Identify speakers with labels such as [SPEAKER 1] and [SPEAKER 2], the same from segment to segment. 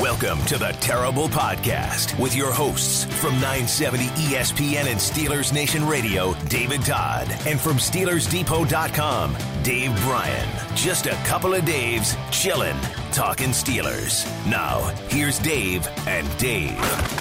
[SPEAKER 1] Welcome to the Terrible Podcast with your hosts from 970 ESPN and Steelers Nation Radio, David Todd, and from SteelersDepot.com, Dave Bryan. Just a couple of Daves chilling, talking Steelers. Now, here's Dave and Dave.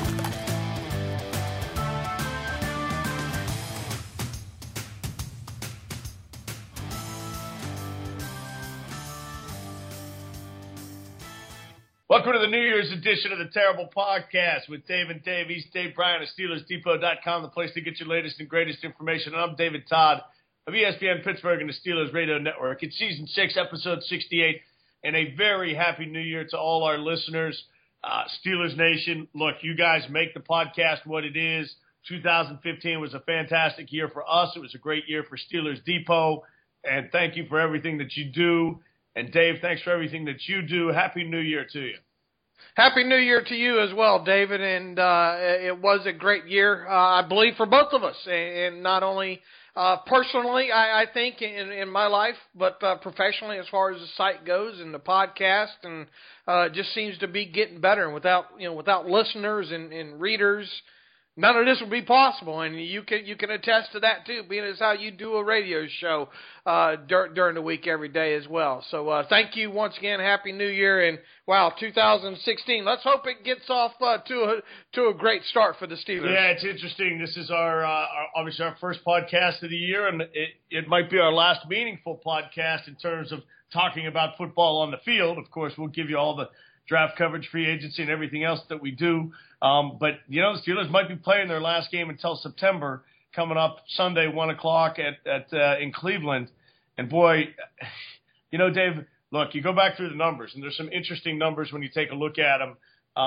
[SPEAKER 2] Welcome to the New Year's edition of the Terrible Podcast with Dave and Dave. He's Dave Bryan of SteelersDepot.com, the place to get your latest and greatest information. And I'm David Todd of ESPN Pittsburgh and the Steelers Radio Network. It's Season 6, Episode 68, and a very happy New Year to all our listeners. Steelers Nation, look, you guys make the podcast what it is. 2015 was a fantastic year for us. It was a great year for Steelers Depot, and thank you for everything that you do. And, Dave, thanks for everything that you do. Happy New Year to you.
[SPEAKER 3] Happy New Year to you as well, David. And it was a great year, I believe, for both of us. And not only personally, I think, in my life, but professionally as far as the site goes and the podcast. And it just seems to be getting better. And without listeners and readers, none of this would be possible, and you can attest to that too, being as how you do a radio show during the week every day as well. So thank you once again. Happy New Year, and wow, 2016. Let's hope it gets off to a great start for the Steelers.
[SPEAKER 2] Yeah, it's interesting. This is our obviously our first podcast of the year, and it might be our last meaningful podcast in terms of talking about football on the field. Of course, we'll give you all the draft coverage, free agency, and everything else that we do. But, the Steelers might be playing their last game until September, coming up Sunday, 1 o'clock in Cleveland. And, boy, Dave, look, you go back through the numbers, and there's some interesting numbers when you take a look at them.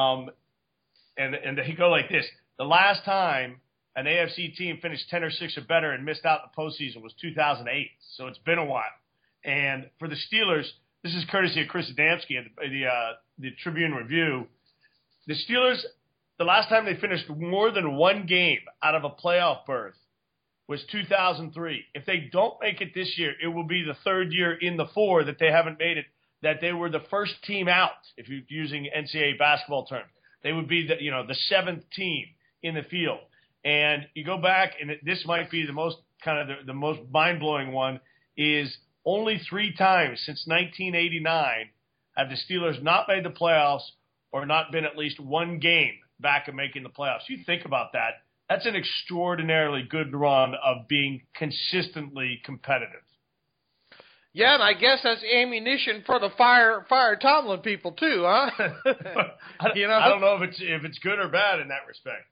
[SPEAKER 2] And they go like this. The last time an AFC team finished 10 or 6 or better and missed out the postseason was 2008. So it's been a while. And for the Steelers, this is courtesy of Chris Adamski at the Tribune Review. The Steelers, the last time they finished more than one game out of a playoff berth was 2003. If they don't make it this year, it will be the third year in the 4 that they haven't made it, that they were the first team out, if you're using NCAA basketball terms. They would be the 7th team in the field. And you go back, and this might be the most the most mind-blowing one, is only 3 times since 1989 have the Steelers not made the playoffs or not been at least one game back of making the playoffs. You think about that. That's an extraordinarily good run of being consistently competitive.
[SPEAKER 3] Yeah, and I guess that's ammunition for the fire Tomlin people too, huh?
[SPEAKER 2] I don't know if it's good or bad in that respect.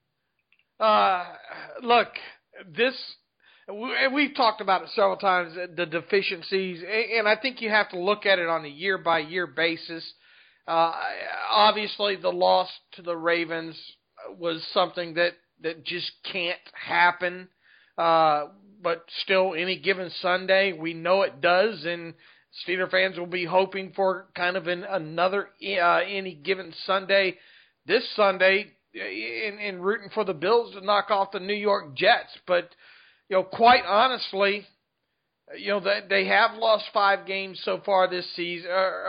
[SPEAKER 3] Look, we've talked about it several times, the deficiencies, and I think you have to look at it on a year-by-year basis. Obviously, the loss to the Ravens was something that just can't happen. But still, any given Sunday, we know it does, and Steeler fans will be hoping for kind of another any given Sunday this Sunday in rooting for the Bills to knock off the New York Jets. But, quite honestly, they have lost 5 games so far this season,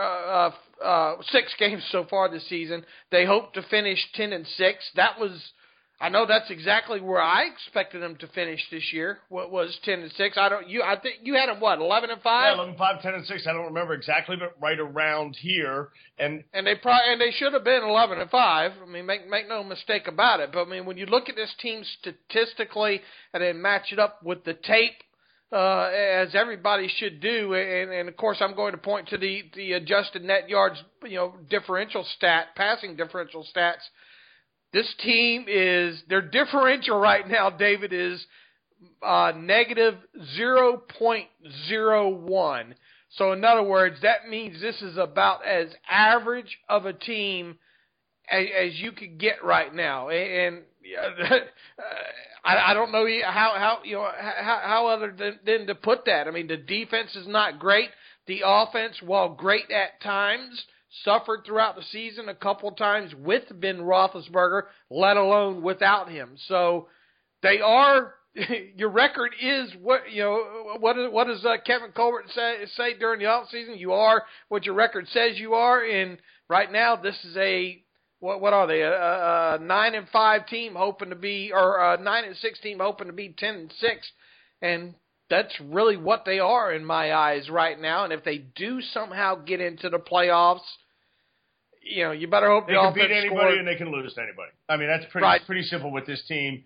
[SPEAKER 3] 6 games so far this season. They hope to finish 10-6. I know that's exactly where I expected them to finish this year. What was 10-6? I think you had them 11-5.
[SPEAKER 2] Yeah, 11-5, 10-6. I don't remember exactly, but right around here. And
[SPEAKER 3] they should have been 11-5. I mean, make no mistake about it. But I mean, when you look at this team statistically and then match it up with the tape, as everybody should do, and of course I'm going to point to the adjusted net yards, differential passing differential stats. This team their differential right now, David, is negative 0.01. So in other words, that means this is about as average of a team as you could get right now. And I don't know how other than to put that. I mean, the defense is not great. The offense, while great at times, suffered throughout the season a couple times with Ben Roethlisberger, let alone without him. So they are. Your record is what does Kevin Colbert say during the offseason? You are what your record says you are, and right now this is a what are they? A 9-5 team hoping to be, or a 9-6 team hoping to be 10-6, and that's really what they are in my eyes right now. And if they do somehow get into the playoffs, you better hope
[SPEAKER 2] they
[SPEAKER 3] the
[SPEAKER 2] can
[SPEAKER 3] offense
[SPEAKER 2] beat anybody
[SPEAKER 3] scores.
[SPEAKER 2] and they can lose to anybody. I mean, that's pretty simple with this team.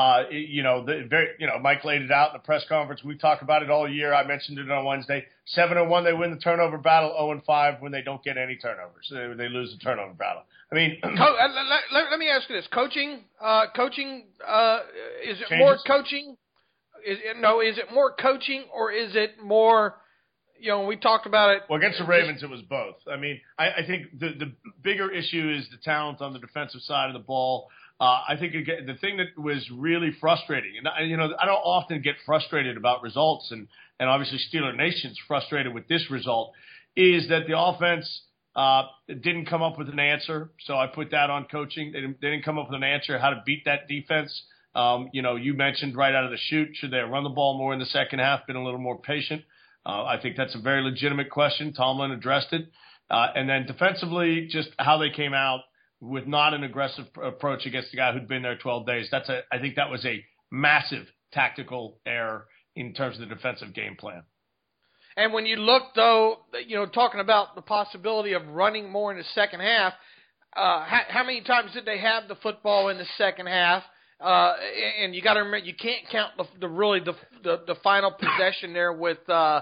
[SPEAKER 2] Mike laid it out in the press conference. We talked about it all year. I mentioned it on Wednesday. 7-1, they win the turnover battle. 0-5 when they don't get any turnovers. They lose the turnover battle. I mean,
[SPEAKER 3] let me ask you this: coaching, is it
[SPEAKER 2] changes?
[SPEAKER 3] more coaching? Is it more coaching, or is it more? We talked about it.
[SPEAKER 2] Well, against the Ravens, it was both. I mean, I think the bigger issue is the talent on the defensive side of the ball. I think the thing that was really frustrating, and I don't often get frustrated about results, and obviously Steeler Nation's frustrated with this result, is that the offense didn't come up with an answer. So I put that on coaching. They didn't come up with an answer how to beat that defense. You mentioned right out of the chute, should they run the ball more in the second half, been a little more patient? I think that's a very legitimate question. Tomlin addressed it. And then defensively, just how they came out with not an aggressive approach against the guy who'd been there 12 days. I think that was a massive tactical error in terms of the defensive game plan.
[SPEAKER 3] And when you look, though, talking about the possibility of running more in the second half, how many times did they have the football in the second half? And you got to remember, you can't count the final possession there with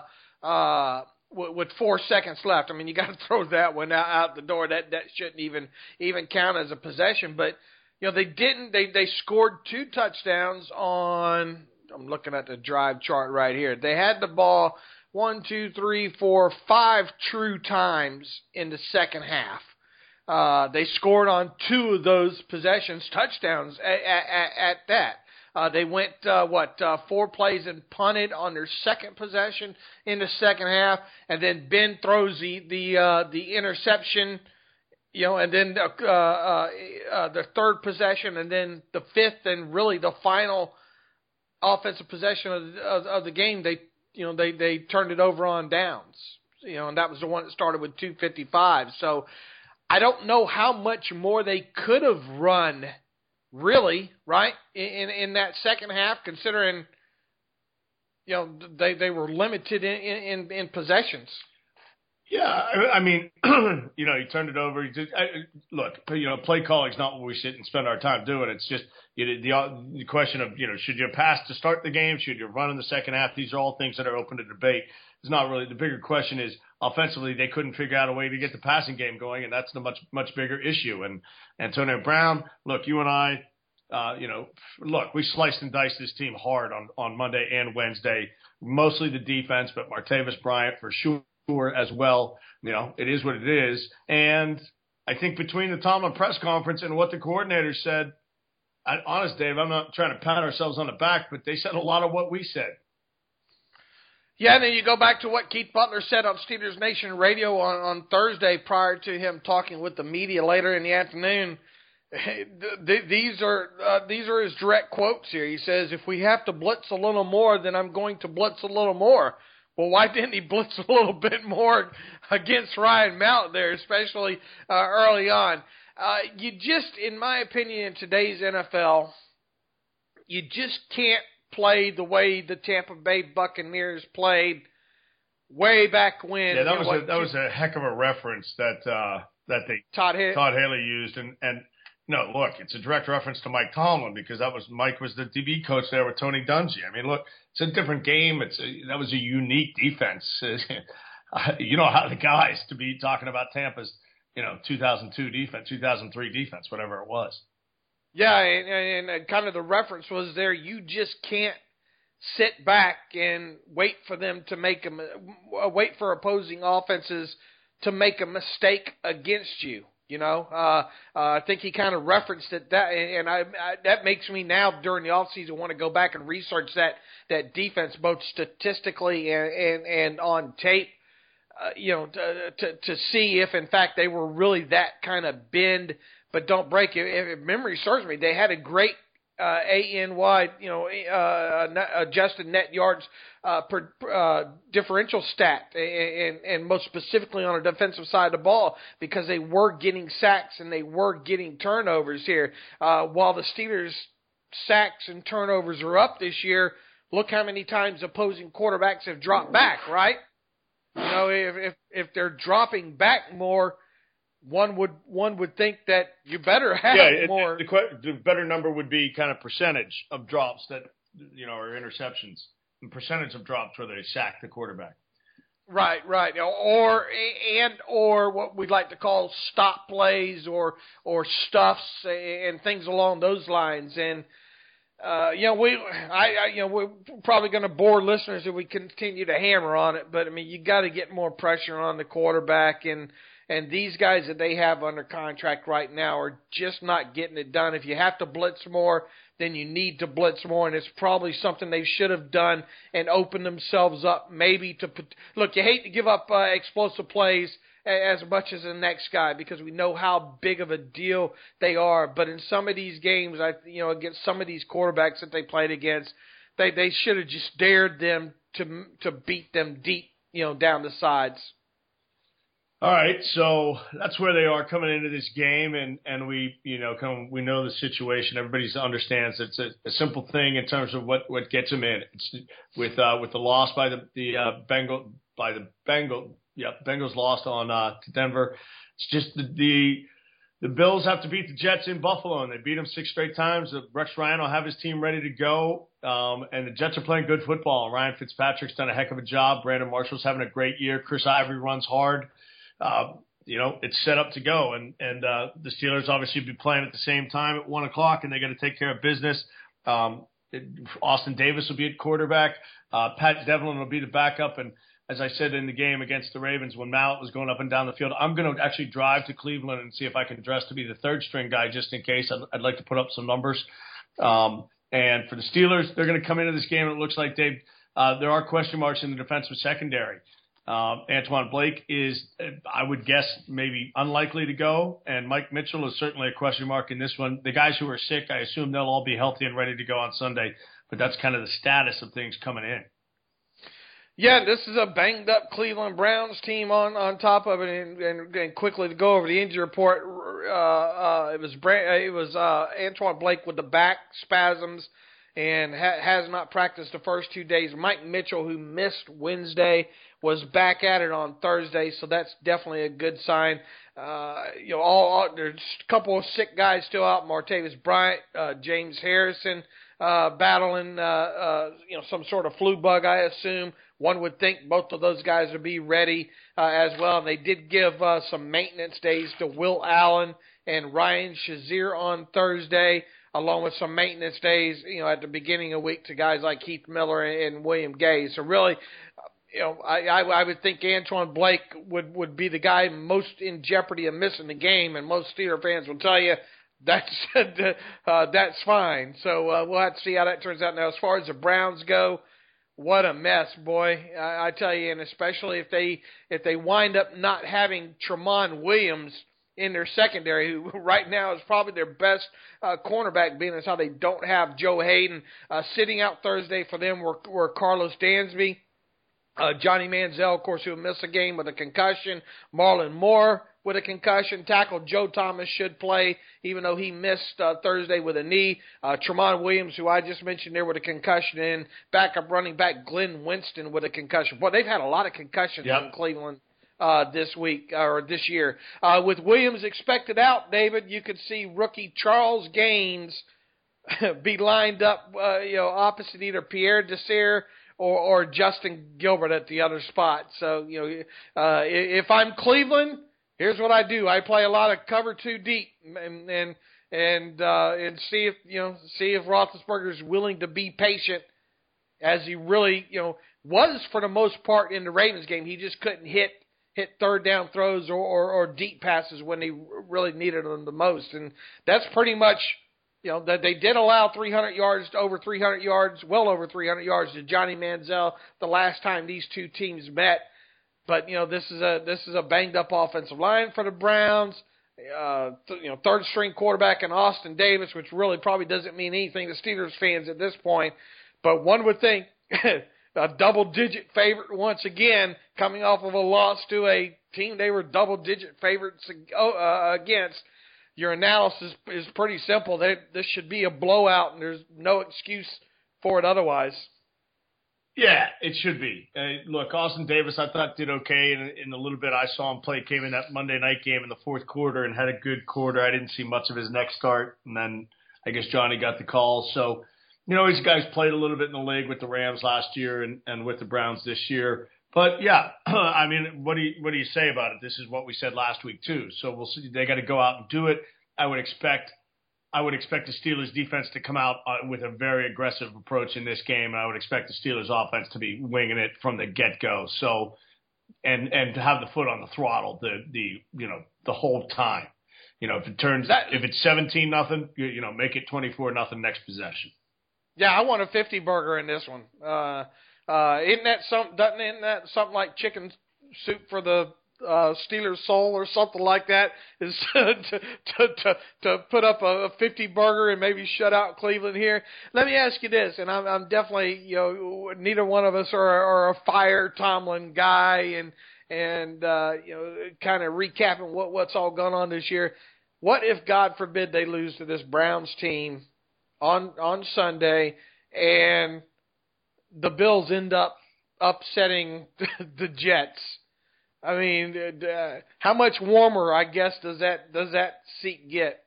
[SPEAKER 3] 4 seconds left. I mean, you got to throw that one out the door. That shouldn't even count as a possession. But they scored 2 touchdowns on. I'm looking at the drive chart right here. They had the ball 1, 2, 3, 4, 5 true times in the second half. They scored on 2 of those possessions, touchdowns at that. They went 4 plays and punted on their second possession in the second half, and then Ben throws the interception, and then the third possession, and then the fifth and really the final offensive possession of the game. They turned it over on downs, and that was the one that started with 2:55. So I don't know how much more they could have run, really, right, in that second half, considering, they were limited in possessions.
[SPEAKER 2] Yeah, I mean, you turned it over. Play calling is not what we sit and spend our time doing. It's just the question of, should you pass to start the game? Should you run in the second half? These are all things that are open to debate. It's not really. The bigger question is, offensively, they couldn't figure out a way to get the passing game going, and that's the much bigger issue. And Antonio Brown, look, you and I, we sliced and diced this team hard on Monday and Wednesday, mostly the defense, but Martavis Bryant for sure as well. It is what it is. And I think between the Tomlin press conference and what the coordinators said, honest, Dave, I'm not trying to pat ourselves on the back, but they said a lot of what we said.
[SPEAKER 3] Yeah, and then you go back to what Keith Butler said on Steelers Nation Radio on Thursday prior to him talking with the media later in the afternoon. These are his direct quotes here. He says, if we have to blitz a little more, then I'm going to blitz a little more. Well, why didn't he blitz a little bit more against Ryan Mallett there, especially early on? You just, in my opinion, in today's NFL, you just can't play the way the Tampa Bay Buccaneers played way back when.
[SPEAKER 2] Yeah, that was a heck of a reference that Todd Haley used, and no, look, it's a direct reference to Mike Tomlin because Mike was the DB coach there with Tony Dungy. I mean, look, it's a different game. That was a unique defense. You know how the guys to be talking about Tampa's 2002 defense, 2003 defense, whatever it was. Yeah,
[SPEAKER 3] and kind of the reference was there. You just can't sit back and wait for them to wait for opposing offenses to make a mistake against you. I think he kind of referenced it that, and that makes me now during the offseason want to go back and research that defense both statistically and on tape. To see if in fact they were really that kind of bend but don't break. If memory serves me, they had a great ANY, adjusted net yards per differential stat, and most specifically on the defensive side of the ball, because they were getting sacks and they were getting turnovers here. While the Steelers' sacks and turnovers are up this year, look how many times opposing quarterbacks have dropped back, right? If they're dropping back more, one would think that you better have more.
[SPEAKER 2] The better number would be kind of percentage of drops that, or interceptions, and percentage of drops where they sack the quarterback.
[SPEAKER 3] Right. Or what we'd like to call stop plays or stuffs and things along those lines. And we're probably going to bore listeners if we continue to hammer on it. But I mean, you got to get more pressure on the quarterback, and these guys that they have under contract right now are just not getting it done. If you have to blitz more, then you need to blitz more, and it's probably something they should have done and opened themselves up maybe to – look, you hate to give up explosive plays as much as the next guy because we know how big of a deal they are. But in some of these games, against some of these quarterbacks that they played against, they should have just dared them to beat them deep, down the sides.
[SPEAKER 2] All right, so that's where they are coming into this game, and we know the situation. Everybody understands it's a simple thing in terms of what gets them in. It's with the loss by the Bengals lost to Denver. It's just the Bills have to beat the Jets in Buffalo, and they beat them 6 straight times. Rex Ryan will have his team ready to go, and the Jets are playing good football. Ryan Fitzpatrick's done a heck of a job. Brandon Marshall's having a great year. Chris Ivory runs hard. It's set up to go, and the Steelers obviously be playing at the same time at 1:00, and they got to take care of business. Austin Davis will be at quarterback. Pat Devlin will be the backup, and as I said in the game against the Ravens when Mallett was going up and down the field, I'm going to actually drive to Cleveland and see if I can dress to be the third string guy just in case. I'd like to put up some numbers. And for the Steelers, they're going to come into this game, and it looks like there are question marks in the defensive secondary. Antoine Blake is, I would guess, maybe unlikely to go, and Mike Mitchell is certainly a question mark in this one. The guys who are sick, I assume they'll all be healthy and ready to go on Sunday, but that's kind of the status of things coming in.
[SPEAKER 3] Yeah, this is a banged-up Cleveland Browns team on top of it, and quickly to go over the injury report, it was Antoine Blake with the back spasms and has not practiced the first 2 days. Mike Mitchell, who missed Wednesday, was back at it on Thursday, so that's definitely a good sign. There's a couple of sick guys still out. Martavis Bryant, James Harrison, battling some sort of flu bug, I assume. One would think both of those guys would be ready as well. And they did give some maintenance days to Will Allen and Ryan Shazier on Thursday, along with some maintenance days, at the beginning of the week to guys like Keith Miller and William Gay. So really, I would think Antoine Blake would be the guy most in jeopardy of missing the game, and most Steeler fans will tell you that's fine. So we'll have to see how that turns out. Now, as far as the Browns go, what a mess, boy! I tell you, and especially if they wind up not having Tramon Williams in their secondary, who right now is probably their best cornerback, being as how they don't have Joe Hayden. Sitting out Thursday for them were Carlos Dansby, Johnny Manziel, of course, who missed a game with a concussion, Marlon Moore with a concussion. Tackle Joe Thomas should play, even though he missed Thursday with a knee. Tramon Williams, who I just mentioned there, with a concussion, and backup running back Glenn Winston with a concussion. Boy, they've had a lot of concussions in Cleveland this week or this year. With Williams expected out, David, you could see rookie Charles Gaines be lined up, opposite either Pierre Desir or Justin Gilbert at the other spot. So, if I'm Cleveland, here's what I do: I play a lot of cover 2 deep, and see if Roethlisberger's willing to be patient, as he really was for the most part in the Ravens game. He just couldn't hit third down throws or deep passes when he really needed them the most, and that's pretty much. That they did allow 300 yards, over 300 yards, well over 300 yards to Johnny Manziel the last time these two teams met. But this is a banged up offensive line for the Browns. third string quarterback in Austin Davis, which really probably doesn't mean anything to Steelers fans at this point. But one would think a double-digit favorite once again, coming off of a loss to a team they were double-digit favorites against. Your analysis is pretty simple. This should be a blowout, and there's no excuse for it otherwise.
[SPEAKER 2] Yeah, it should be. Look, Austin Davis, I thought did okay in the little bit I saw him play. Came in that Monday night game in the fourth quarter and had a good quarter. I didn't see much of his next start, and then I guess Johnny got the call. So, these guys played a little bit in the league with the Rams last year and with the Browns this year. But yeah, I mean, what do you say about it? This is what we said last week too. So we'll see. They got to go out and do it. I would expect the Steelers defense to come out with a very aggressive approach in this game, and I would expect the Steelers offense to be winging it from the get-go. So, and to have the foot on the throttle the whole time. If it's 17-0, make it 24-0 next possession.
[SPEAKER 3] Yeah, I want a 50 burger in this one. Isn't that something like chicken soup for the Steelers soul or something like that, is to put up a 50 burger and maybe shut out Cleveland here. Let me ask you this, and I'm definitely, neither one of us are a fire Tomlin guy, and kind of recapping what's all gone on this year. What if, God forbid, they lose to this Browns team on Sunday, and the Bills end up upsetting the Jets? I mean, how much warmer, I guess, does that seat get?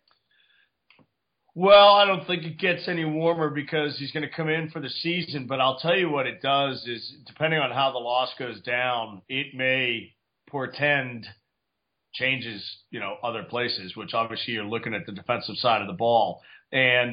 [SPEAKER 2] Well, I don't think it gets any warmer because he's going to come in for the season. But I'll tell you what it does is, depending on how the loss goes down, it may portend changes, other places, which obviously you're looking at the defensive side of the ball. And,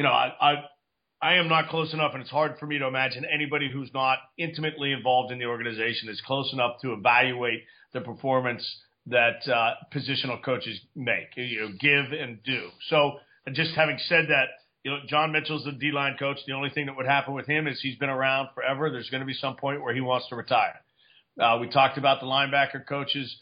[SPEAKER 2] I am not close enough, and it's hard for me to imagine anybody who's not intimately involved in the organization is close enough to evaluate the performance that positional coaches make, give and do. So just having said that, John Mitchell's the D-line coach. The only thing that would happen with him is he's been around forever. There's going to be some point where he wants to retire. We talked about the linebacker coaches,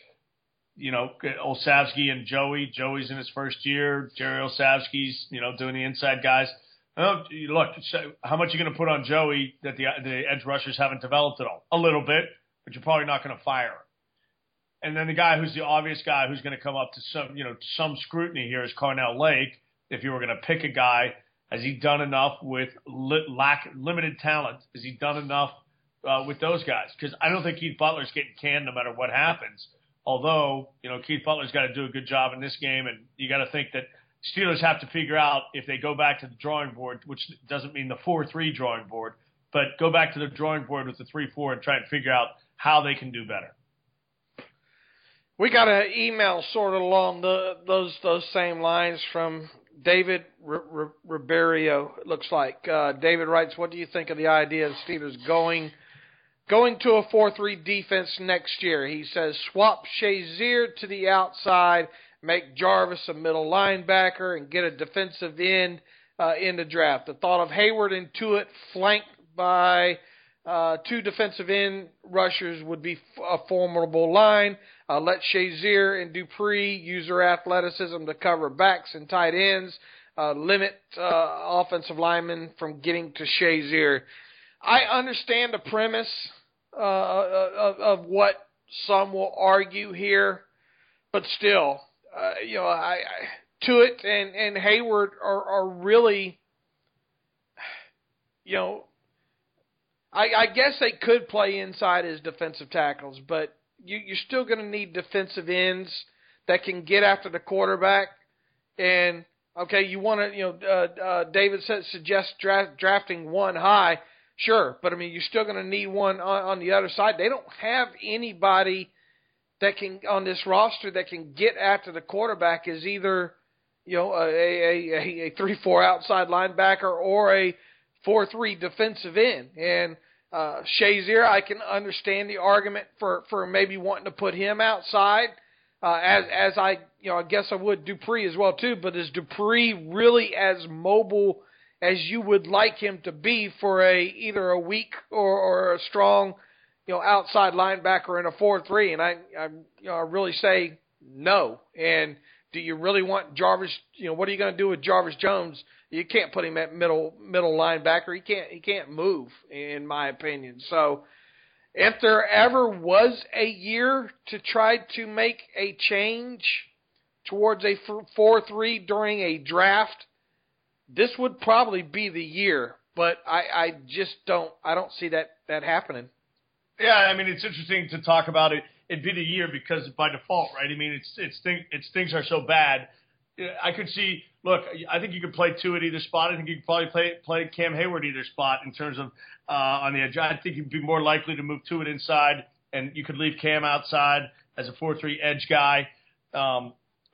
[SPEAKER 2] Olszewski and Joey. Joey's in his first year. Jerry Olszewski's, doing the inside guys. Look, how much are you going to put on Joey that the edge rushers haven't developed at all? A little bit, but you're probably not going to fire him. And then the guy who's the obvious guy who's going to come up to some scrutiny here is Carnell Lake. If you were going to pick a guy, has he done enough with limited talent? Has he done enough with those guys? Because I don't think Keith Butler's getting canned no matter what happens. Although, Keith Butler's got to do a good job in this game, and you got to think that Steelers have to figure out if they go back to the drawing board, which doesn't mean the 4-3 drawing board, but go back to the drawing board with the 3-4 and try and figure out how they can do better.
[SPEAKER 3] We got an email sort of along those same lines from David Ribeiro, it looks like. David writes, what do you think of the idea of Steelers going to a 4-3 defense next year? He says, swap Shazier to the outside, make Jarvis a middle linebacker, and get a defensive end in the draft. The thought of Hayward and Tuitt flanked by two defensive end rushers would be a formidable line. Let Shazier and Dupree use their athleticism to cover backs and tight ends. Limit offensive linemen from getting to Shazier. I understand the premise of what some will argue here, but still, Tuitt and Hayward are really, I guess they could play inside as defensive tackles, but you're still going to need defensive ends that can get after the quarterback. And, okay, you want to, David suggests drafting one high. Sure, but, you're still going to need one on the other side. They don't have anybody that can, on this roster, that can get after the quarterback as either, a 3-4 outside linebacker or a 4-3 defensive end. And Shazier, I can understand the argument for maybe wanting to put him outside, as I guess I would Dupree as well too. But is Dupree really as mobile as you would like him to be for either a weak or a strong, outside linebacker in a 4-3? And I really say no. And do you really want Jarvis? What are you going to do with Jarvis Jones? You can't put him at middle linebacker. He can't move, in my opinion. So if there ever was a year to try to make a change towards a 4-3 during a draft, this would probably be the year. But I just don't see that happening.
[SPEAKER 2] Yeah, I mean, it's interesting to talk about it. It'd be the year because by default, right? I mean, things are so bad. I could see. Look, I think you could play two at either spot. I think you could probably play Cam Hayward either spot in terms of on the edge. I think you'd be more likely to move to it inside, and you could leave Cam outside as a 4-3 edge guy. I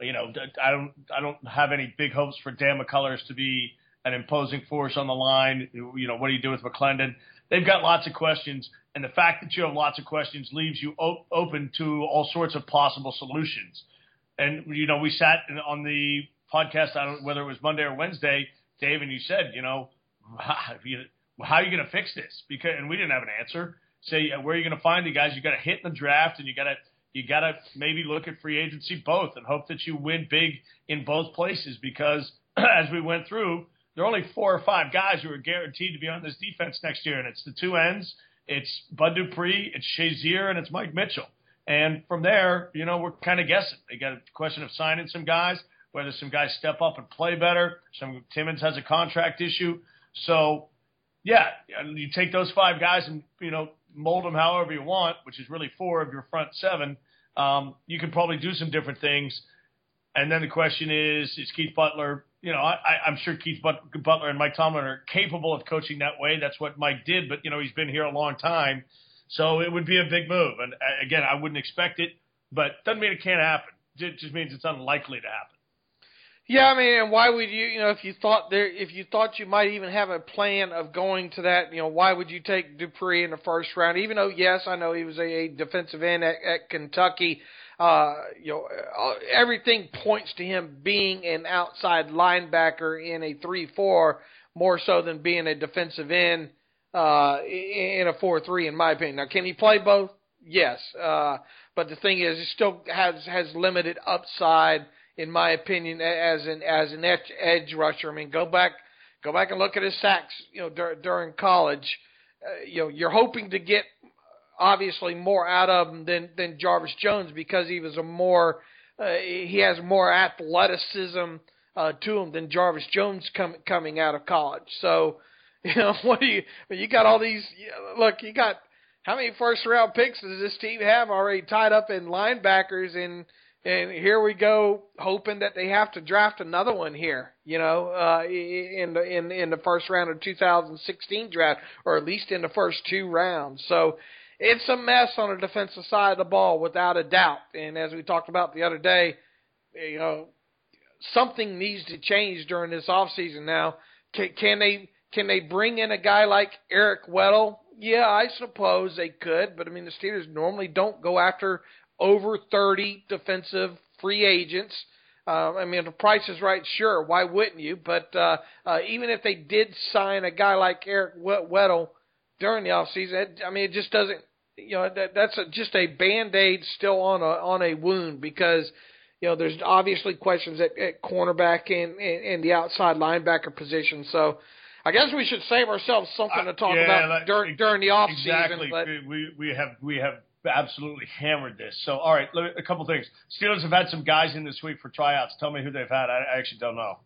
[SPEAKER 2] don't have any big hopes for Dan McCullers to be an imposing force on the line. What do you do with McClendon? They've got lots of questions, and the fact that you have lots of questions leaves you open to all sorts of possible solutions. And, we sat on the podcast, I don't know whether it was Monday or Wednesday, Dave, and you said, how are you going to fix this? And we didn't have an answer. Say, where are you going to find the guys? You got to hit in the draft, and you got to maybe look at free agency both and hope that you win big in both places because as we went through, there are only 4 or 5 guys who are guaranteed to be on this defense next year, and it's the two ends. It's Bud Dupree, it's Shazier, and it's Mike Mitchell. And from there, we're kind of guessing. They got a question of signing some guys, whether some guys step up and play better. Timmons has a contract issue. So, yeah, you take those 5 guys and, mold them however you want, which is really 4 of your front 7. You can probably do some different things. And then the question is Keith Butler – I'm sure Keith Butler and Mike Tomlin are capable of coaching that way. That's what Mike did, but, he's been here a long time. So it would be a big move. And, again, I wouldn't expect it, but doesn't mean it can't happen. It just means it's unlikely to happen.
[SPEAKER 3] Yeah, I mean, and why would you, if you thought you might even have a plan of going to that, why would you take Dupree in the first round? Even though, yes, I know he was a defensive end at Kentucky. Everything points to him being an outside linebacker in a 3-4 more so than being a defensive end in a 4-3, in my opinion. Now, can he play both? Yes. But the thing is, he still has limited upside, in my opinion, as an edge rusher. I mean, go back and look at his sacks, during college. You're hoping to get obviously more out of him than Jarvis Jones because he was he has more athleticism to him than Jarvis Jones coming out of college. So, you got all these, you got how many first round picks does this team have already tied up in linebackers, and here we go hoping that they have to draft another one here, in the first round of 2016 draft, or at least in the first 2 rounds. So it's a mess on the defensive side of the ball, without a doubt. And as we talked about the other day, something needs to change during this offseason now. Can they bring in a guy like Eric Weddle? Yeah, I suppose they could. But, I mean, the Steelers normally don't go after over 30 defensive free agents. If the price is right, sure, why wouldn't you? But even if they did sign a guy like Eric Weddle during the offseason, it just doesn't, that's just a Band-Aid still on a wound because, there's obviously questions at cornerback and the outside linebacker position. So I guess we should save ourselves something to talk about during the offseason.
[SPEAKER 2] Exactly.
[SPEAKER 3] But
[SPEAKER 2] we have absolutely hammered this. So, all right, a couple things. Steelers have had some guys in this week for tryouts. Tell me who they've had. I actually don't know.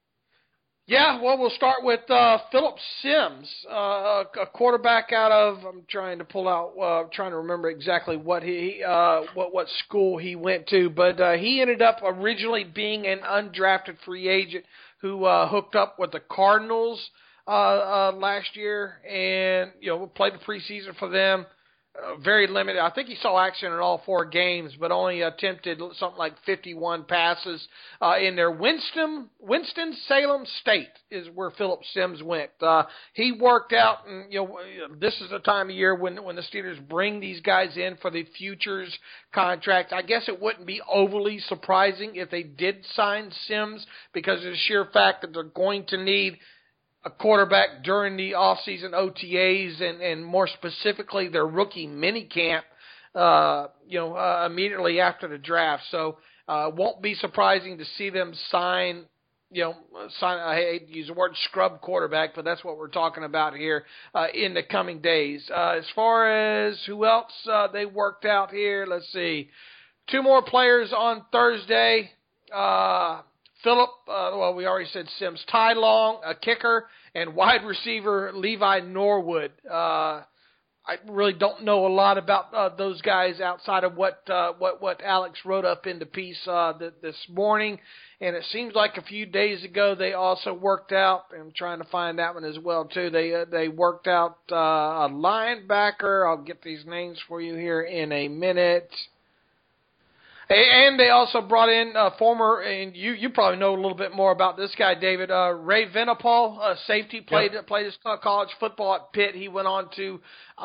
[SPEAKER 3] Yeah, well, we'll start with Philip Sims, a quarterback out of. I'm trying to pull out, trying to remember exactly what what school he went to, but he ended up originally being an undrafted free agent who hooked up with the Cardinals last year, and played the preseason for them. Very limited. I think he saw action in all 4 games, but only attempted something like 51 passes in their Winston-Salem State is where Philip Sims went. He worked out, and this is the time of year when the Steelers bring these guys in for the futures contract. I guess it wouldn't be overly surprising if they did sign Sims because of the sheer fact that they're going to need a quarterback during the off-season OTAs and more specifically their rookie minicamp, immediately after the draft. So Won't be surprising to see them sign, I hate to use the word scrub quarterback, but that's what we're talking about here in the coming days. As far as who else they worked out here, let's see. 2 more players on Thursday. Phillip, we already said Sims. Ty Long, a kicker, and wide receiver Levi Norwood. I really don't know a lot about those guys outside of what Alex wrote up in the piece this morning. And it seems like a few days ago they also worked out. I'm trying to find that one as well too. They worked out a linebacker. I'll get these names for you here in a minute. And they also brought in former, and you probably know a little bit more about this guy, David. Ray Venapal, safety, played his college football at Pitt. He went on to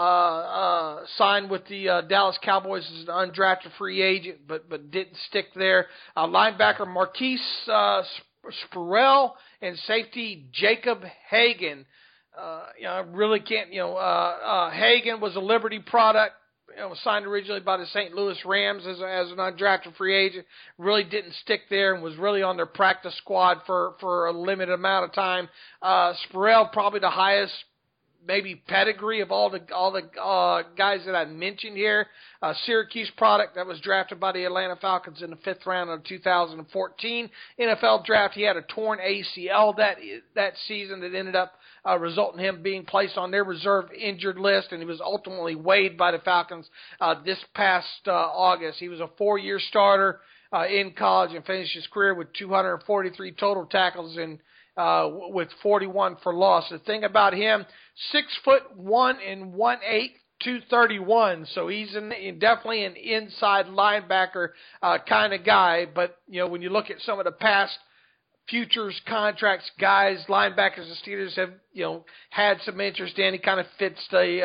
[SPEAKER 3] sign with the Dallas Cowboys as an undrafted free agent, but didn't stick there. Linebacker Marquise Spurrell and safety Jacob Hagan. I really can't. Hagan was a Liberty product. Was signed originally by the St. Louis Rams as an undrafted free agent. Really didn't stick there and was really on their practice squad for a limited amount of time. Spurrell, probably the highest maybe pedigree of all the guys that I mentioned here. Syracuse product that was drafted by the Atlanta Falcons in the 5th round of 2014 NFL draft. He had a torn ACL that season that ended up resulting in him being placed on their reserve injured list, and he was ultimately waived by the Falcons this past August. He was a 4-year starter in college and finished his career with 243 total tackles and with 41 for loss. The thing about him, 6'1" and 1/8", 231. So he's definitely an inside linebacker kind of guy. But when you look at some of the past futures contracts, guys, linebackers the Steelers have had some interest in, he kind of fits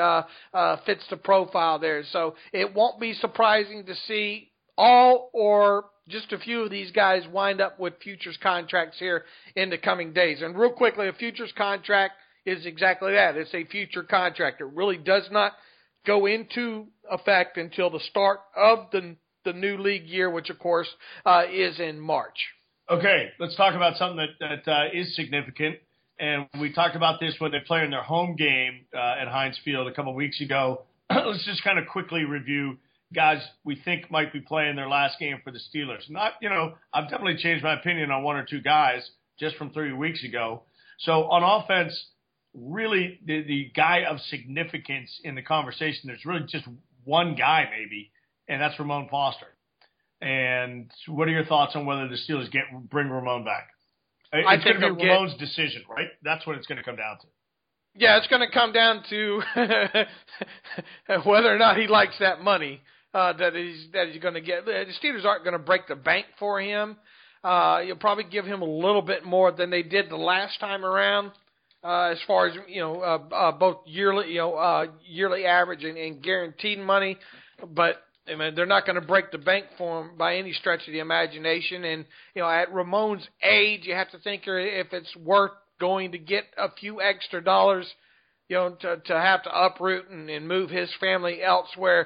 [SPEAKER 3] the profile there. So it won't be surprising to see all or just a few of these guys wind up with futures contracts here in the coming days. And real quickly, a futures contract is exactly that. It's a future contract. It really does not go into effect until the start of the new league year, which, of course, is in March.
[SPEAKER 2] Okay, let's talk about something that is significant. And we talked about this when they play in their home game at Heinz Field a couple of weeks ago. Let's just kind of quickly review guys we think might be playing their last game for the Steelers. I've definitely changed my opinion on 1 or 2 guys just from 3 weeks ago. So on offense, really the guy of significance in the conversation, there's really just one guy maybe, and that's Ramon Foster. And what are your thoughts on whether the Steelers bring Ramon back? It's going to be Ramon's decision, right? That's what it's going to come down to.
[SPEAKER 3] Yeah, it's going to come down to whether or not he likes that money that he's going to get. The Steelers aren't going to break the bank for him. You'll probably give him a little bit more than they did the last time around, as far as both yearly average and guaranteed money. But I mean, they're not going to break the bank for him by any stretch of the imagination. And at Ramon's age, you have to think if it's worth going to get a few extra dollars, to have to uproot and move his family elsewhere.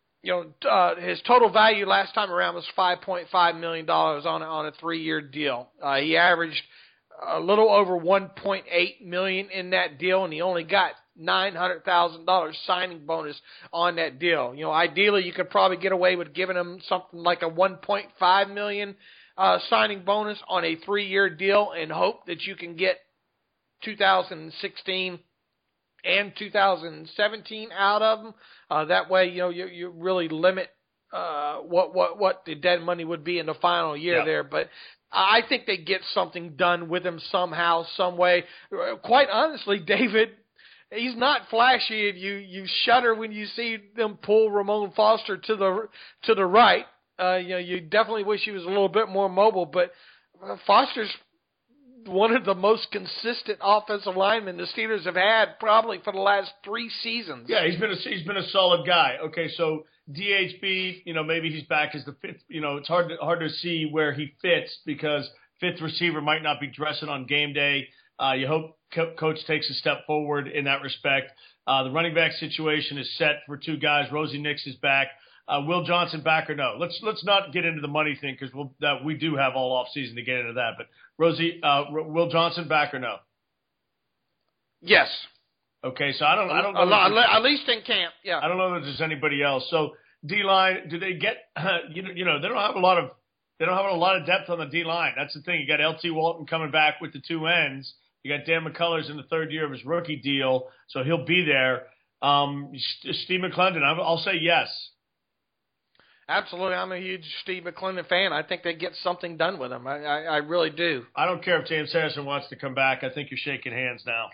[SPEAKER 3] His total value last time around was $5.5 million on a 3-year deal. He averaged a little over $1.8 million in that deal, and he only got $900,000 signing bonus on that deal. Ideally, you could probably get away with giving him something like a $1.5 million signing bonus on a 3-year deal, and hope that you can get 2016 and 2017 out of them. That way, you really limit what the dead money would be in the final year there. But I think they get something done with him somehow, some way. Quite honestly, David, he's not flashy, and you shudder when you see them pull Ramon Foster to the right. You definitely wish he was a little bit more mobile, but Foster's one of the most consistent offensive linemen the Steelers have had probably for the last 3 seasons.
[SPEAKER 2] Yeah, he's been a solid guy. Okay, so DHB, maybe he's back as the 5th. It's hard to see where he fits because 5th receiver might not be dressing on game day. You hope coach takes a step forward in that respect. The running back situation is set for 2 guys. Rosie Nix is back. Will Johnson back or no? Let's not get into the money thing because we do have all off season to get into that. But Rosie, Will Johnson back or no?
[SPEAKER 3] Yes.
[SPEAKER 2] Okay, so I don't know.
[SPEAKER 3] At least in camp, yeah.
[SPEAKER 2] I don't know that there's anybody else. So D-line, do they get they don't have a lot of depth on the D-line. That's the thing. You got LT Walton coming back with the two ends. You got Dan McCullers in the third year of his rookie deal, so he'll be there. Steve McClendon, I'll say yes.
[SPEAKER 3] Absolutely. I'm a huge Steve McClendon fan. I think they get something done with him. I really do.
[SPEAKER 2] I don't care if James Harrison wants to come back. I think you're shaking hands now.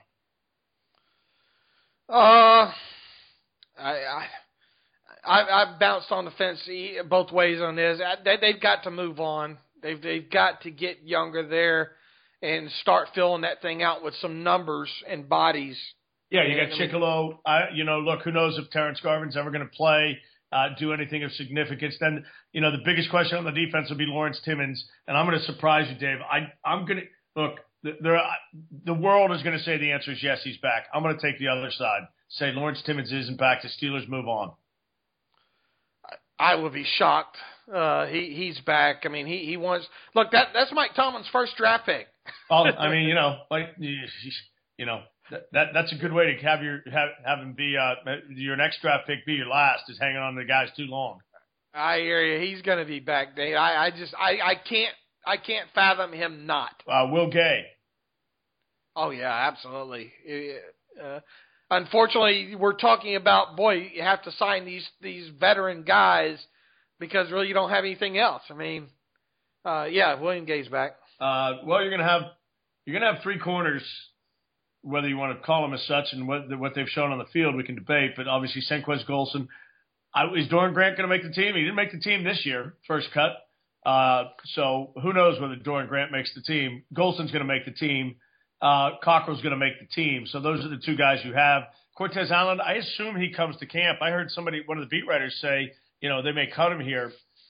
[SPEAKER 3] I've bounced on the fence both ways on this. They've got to move on. They've got to get younger there and start filling that thing out with some numbers and bodies.
[SPEAKER 2] Yeah, you got Chicolo. Look, who knows if Terrence Garvin's ever going to play, do anything of significance. Then, the biggest question on the defense will be Lawrence Timmons. And I'm going to surprise you, Dave. I'm going to – look, the world is going to say the answer is yes, he's back. I'm going to take the other side. Say Lawrence Timmons isn't back. The Steelers move on.
[SPEAKER 3] I would be shocked. He's back. I mean, he wants – look, that's Mike Tomlin's first draft pick.
[SPEAKER 2] I mean, that's a good way to have him be your next draft pick be your last is hanging on to the guys too long.
[SPEAKER 3] I hear you. He's going to be back, Dave. I can't fathom him not.
[SPEAKER 2] Will Gay.
[SPEAKER 3] Oh yeah, absolutely. Unfortunately, we're talking about you have to sign these veteran guys because really you don't have anything else. I mean, William Gay's back.
[SPEAKER 2] Well, you're gonna have three corners, whether you want to call them as such, and what they've shown on the field, we can debate. But obviously, Senquez Golson. Is Doran Grant going to make the team? He didn't make the team this year, first cut. So who knows whether Doran Grant makes the team? Golson's going to make the team. Cockrell's going to make the team. So those are the two guys you have. Cortez Allen, I assume he comes to camp. I heard one of the beat writers say, they may cut him here.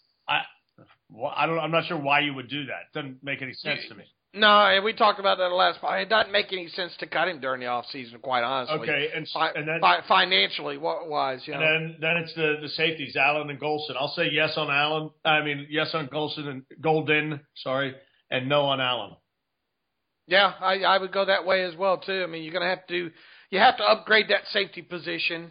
[SPEAKER 2] I'm not sure why you would do that. It doesn't make any sense to me.
[SPEAKER 3] No, we talked about that last part. It doesn't make any sense to cut him during the offseason, quite honestly.
[SPEAKER 2] Okay, and then
[SPEAKER 3] financially wise,
[SPEAKER 2] And then it's the safeties, Allen and Golson. I'll say yes on Allen. I mean yes on Golson and Golden, and no on Allen.
[SPEAKER 3] Yeah, I would go that way as well too. I mean, you're gonna have to upgrade that safety position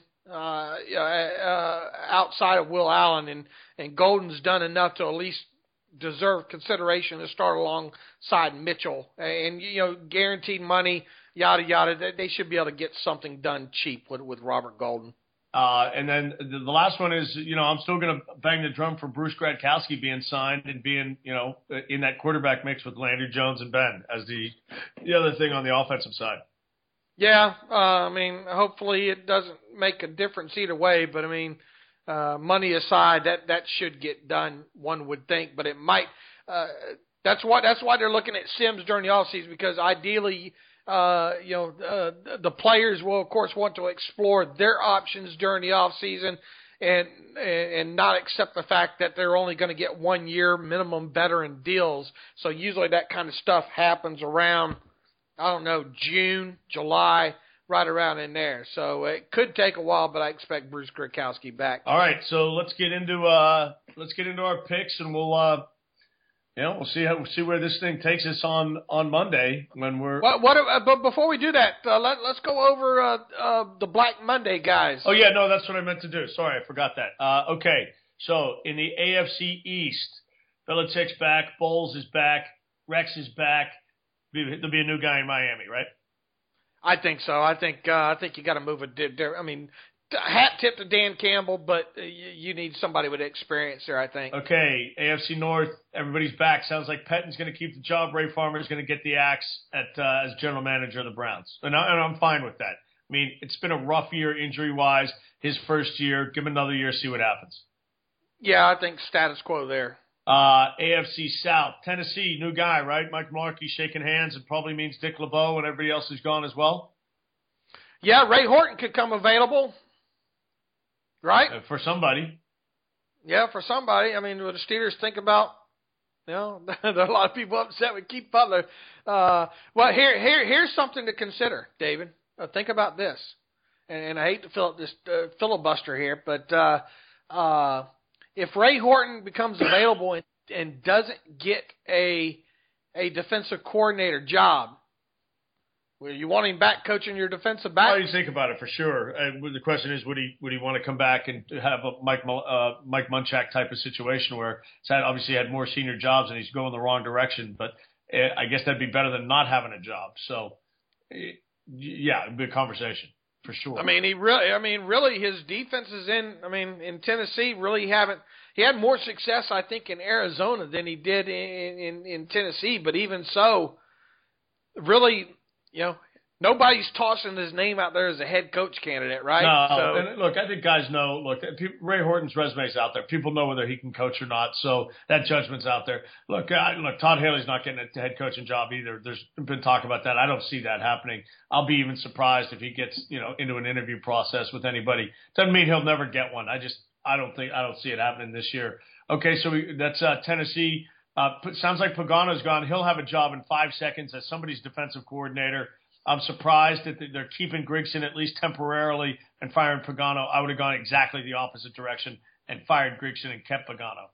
[SPEAKER 3] outside of Will Allen, and Golden's done enough to at least deserve consideration to start alongside Mitchell, and guaranteed money, yada yada. They should be able to get something done cheap with Robert Golden.
[SPEAKER 2] And then the last one is, I'm still going to bang the drum for Bruce Gradkowski being signed and being, in that quarterback mix with Landry Jones and Ben as the other thing on the offensive side.
[SPEAKER 3] Yeah, I mean, hopefully it doesn't make a difference either way, but I mean, money aside, that should get done, one would think, but it might. That's why they're looking at Sims during the offseason, because ideally, the players will of course want to explore their options during the offseason and not accept the fact that they're only going to get 1 year minimum veteran deals. So usually that kind of stuff happens around, June, July, right around in there. So it could take a while, but I expect Bruce Gradkowski back.
[SPEAKER 2] All right, so let's get into our picks, and we'll see where this thing takes us on Monday when we're.
[SPEAKER 3] But before we do that, let's go over the Black Monday guys.
[SPEAKER 2] Oh yeah, no, that's what I meant to do. Sorry, I forgot that. Okay, so in the AFC East, Belichick's back, Bowles is back, Rex is back. There'll be a new guy in Miami, right?
[SPEAKER 3] I think so. I think you got to move I mean, hat tip to Dan Campbell, but you need somebody with experience there, I think.
[SPEAKER 2] Okay, AFC North, everybody's back. Sounds like Pettin's going to keep the job. Ray Farmer's going to get the axe as general manager of the Browns, and I'm fine with that. I mean, it's been a rough year injury-wise. His first year, give him another year, see what happens.
[SPEAKER 3] Yeah, I think status quo there.
[SPEAKER 2] AFC South, Tennessee, new guy, right? Mike Mularkey shaking hands. It probably means Dick LeBeau and everybody else is gone as well.
[SPEAKER 3] Yeah, Ray Horton could come available, right?
[SPEAKER 2] For somebody.
[SPEAKER 3] Yeah, for somebody. I mean, what the Steelers think about, there are a lot of people upset with Keith Butler. Well, here's something to consider, David. Think about this. And I hate to fill up this filibuster here, but if Ray Horton becomes available and doesn't get a defensive coordinator job, well, you want him back coaching your defensive back?
[SPEAKER 2] Well, you think about it for sure. The question is, would he want to come back and have a Mike Munchak type of situation where he's obviously had more senior jobs and he's going the wrong direction? But I guess that'd be better than not having a job. So, yeah, it'd be a conversation for sure.
[SPEAKER 3] Really, his defenses in Tennessee really haven't. He had more success, I think, in Arizona than he did in Tennessee. But even so, really, nobody's tossing his name out there as a head coach candidate, right?
[SPEAKER 2] No, and look, I think guys know. Look, Ray Horton's resume is out there. People know whether he can coach or not, so that judgment's out there. Look, Todd Haley's not getting a head coaching job either. There's been talk about that. I don't see that happening. I'll be even surprised if he gets into an interview process with anybody. Doesn't mean he'll never get one. I don't see it happening this year. Okay, so that's Tennessee. Sounds like Pagano's gone. He'll have a job in 5 seconds as somebody's defensive coordinator. I'm surprised that they're keeping Grigson at least temporarily and firing Pagano. I would have gone exactly the opposite direction and fired Grigson and kept Pagano.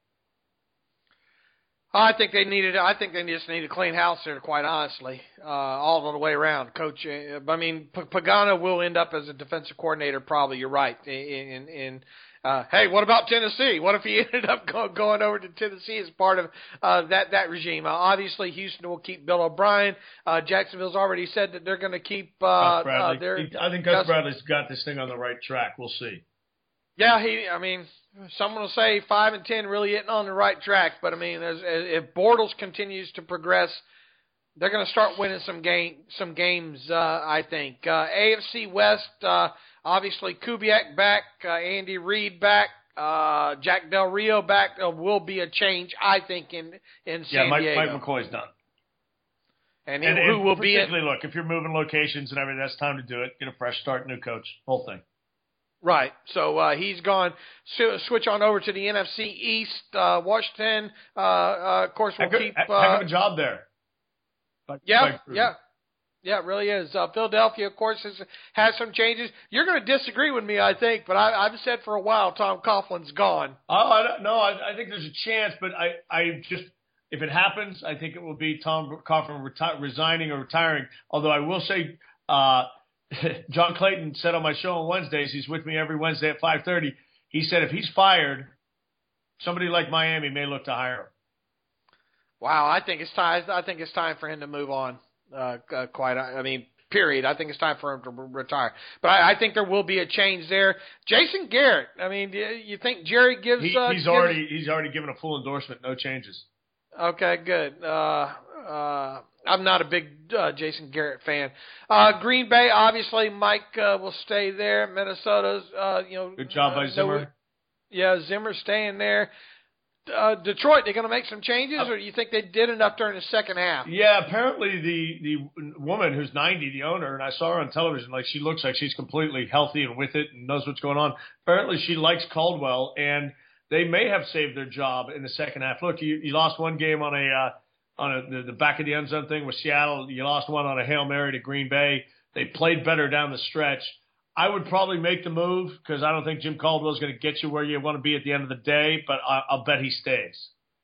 [SPEAKER 3] I think they just need a clean house there, quite honestly, all the way around. Coach, Pagano will end up as a defensive coordinator, probably. You're right. Hey, what about Tennessee? What if he ended up going over to Tennessee as part of that regime? Obviously, Houston will keep Bill O'Brien. Jacksonville's already said that they're going to keep
[SPEAKER 2] Gus Bradley. I think Gus Bradley's got this thing on the right track. We'll see.
[SPEAKER 3] Yeah, someone will say 5-10 really isn't on the right track, but if Bortles continues to progress, they're going to start winning some games. I think AFC West. Obviously, Kubiak back, Andy Reid back, Jack Del Rio back. Will be a change, I think, in San Diego.
[SPEAKER 2] Mike McCoy's done.
[SPEAKER 3] And who will be
[SPEAKER 2] particularly, look, if you're moving locations and everything, that's time to do it. Get a fresh start, new coach, whole thing.
[SPEAKER 3] Right. So he's gone. Switch on over to the NFC East. Washington, of course, will keep.
[SPEAKER 2] Heck of a job there.
[SPEAKER 3] Yeah, it really is. Philadelphia, of course, has some changes. You're going to disagree with me, I think, but I've said for a while Tom Coughlin's gone.
[SPEAKER 2] I think there's a chance, but I just, if it happens, I think it will be Tom Coughlin resigning or retiring. Although I will say, John Clayton said on my show on Wednesdays, he's with me every Wednesday at 5:30. He said if he's fired, somebody like Miami may look to hire him.
[SPEAKER 3] Wow, I think it's time for him to move on. Period. I think it's time for him to retire. But I think there will be a change there. Jason Garrett. You think Jerry gives? He's
[SPEAKER 2] already given a full endorsement. No changes.
[SPEAKER 3] Okay, good. I'm not a big Jason Garrett fan. Green Bay, obviously, Mike will stay there. Minnesota's,
[SPEAKER 2] good job by Zimmer.
[SPEAKER 3] Zimmer staying there. Detroit, they're going to make some changes, or do you think they did enough during the second half?
[SPEAKER 2] Yeah, apparently the woman who's 90, the owner, and I saw her on television, she looks like she's completely healthy and with it and knows what's going on. Apparently she likes Caldwell, and they may have saved their job in the second half. Look, you lost one game on the back of the end zone thing with Seattle. You lost one on a Hail Mary to Green Bay. They played better down the stretch. I would probably make the move because I don't think Jim Caldwell is going to get you where you want to be at the end of the day, but I'll bet he stays.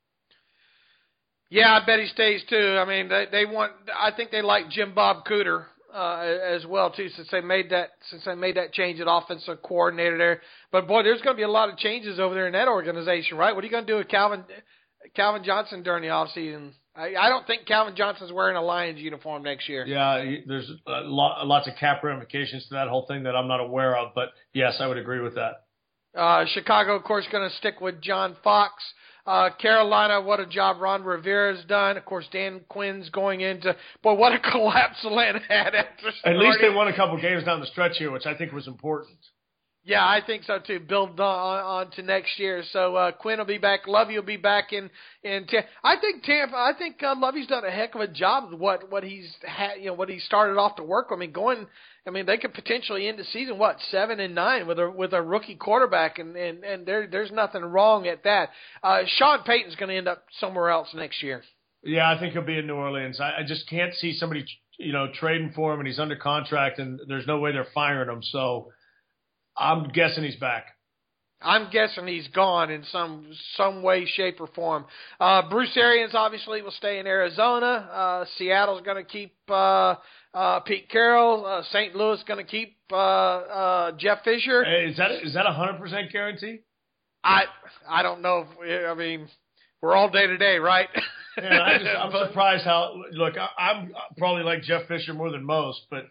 [SPEAKER 3] Yeah, I bet he stays too. I think they like Jim Bob Cooter as well too, since they made that change at offensive coordinator there. But boy, there's going to be a lot of changes over there in that organization, right? What are you going to do with Calvin Johnson during the offseason? I don't think Calvin Johnson's wearing a Lions uniform next year.
[SPEAKER 2] Yeah, there's lots of cap ramifications to that whole thing that I'm not aware of. But, yes, I would agree with that.
[SPEAKER 3] Chicago, of course, going to stick with John Fox. Carolina, what a job Ron Rivera's done. Of course, Dan Quinn's going into – boy, what a collapse Atlanta had after starting.
[SPEAKER 2] At least they won a couple games down the stretch here, which I think was important.
[SPEAKER 3] Yeah, I think so too. Build on to next year. So Quinn will be back. Lovey will be back in Tampa. I think Lovey's done a heck of a job with what he's had. What he started off to work. They could potentially end the season 7-9 with a rookie quarterback, and there's nothing wrong at that. Sean Payton's going to end up somewhere else next year.
[SPEAKER 2] Yeah, I think he'll be in New Orleans. I just can't see somebody trading for him, and he's under contract, and there's no way they're firing him. So I'm guessing he's back.
[SPEAKER 3] I'm guessing he's gone in some way, shape, or form. Bruce Arians obviously will stay in Arizona. Seattle's going to keep Pete Carroll. St. Louis going to keep Jeff Fisher.
[SPEAKER 2] Hey, is that 100% guarantee?
[SPEAKER 3] I don't know. I mean, we're all day to day, right?
[SPEAKER 2] Yeah, I'm surprised how. Look, I'm probably like Jeff Fisher more than most, but